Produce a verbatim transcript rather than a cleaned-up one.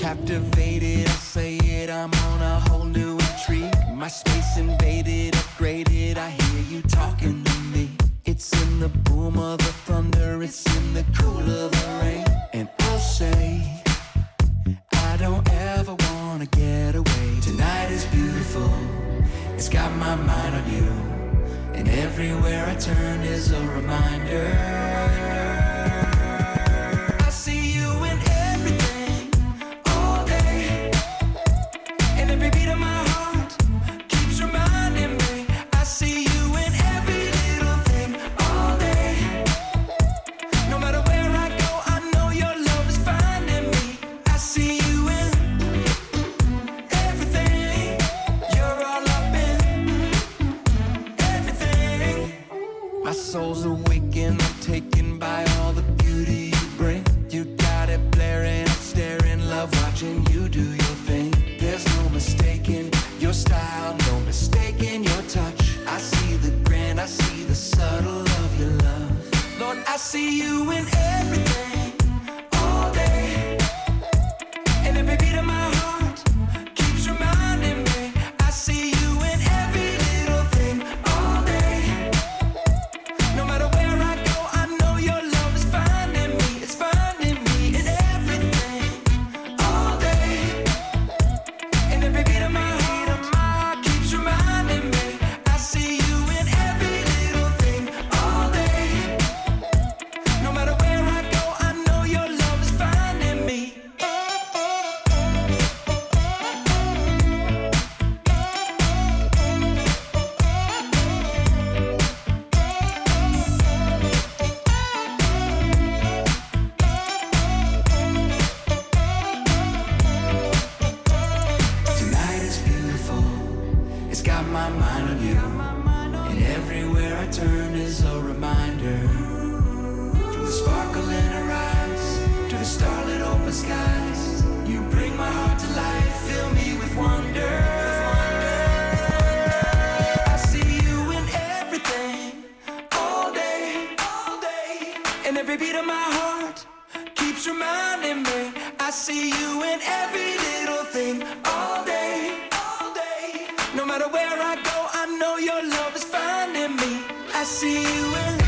Captivated, I say it, I'm on a whole new intrigue. My space invaded, upgraded, I hear you talking to me. It's in the boom of the thunder, it's in the cool of the rain. And I'll say, I don't ever wanna get away. Tonight is beautiful, it's got my mind on you. And everywhere I turn is a reminder. My soul's awakened, I'm taken by all the beauty you bring. You got it blaring, I'm staring, love watching you do your thing. There's no mistaking your style, no mistaking your touch. I see the grin, I see the subtle of your love. Lord, I see you in everything, all day. And every beat of my heart keeps reminding me I see you in every little thing, all day. No matter where I go, I know your love is finding me. It's finding me in everything, all day. And every beat of my heart keeps reminding me I see you in every little thing, all day. No matter where I go, I know your love is finding me. It's got my mind on you, and everywhere I turn is a reminder. From the sparkle in her eyes to the starlit open skies, you bring my heart to life, fill me with wonder. I see you in everything, all day, all day. And every beat of my heart keeps reminding me I see you in every little thing, all day. No matter where I go, I know your love is finding me. I see you in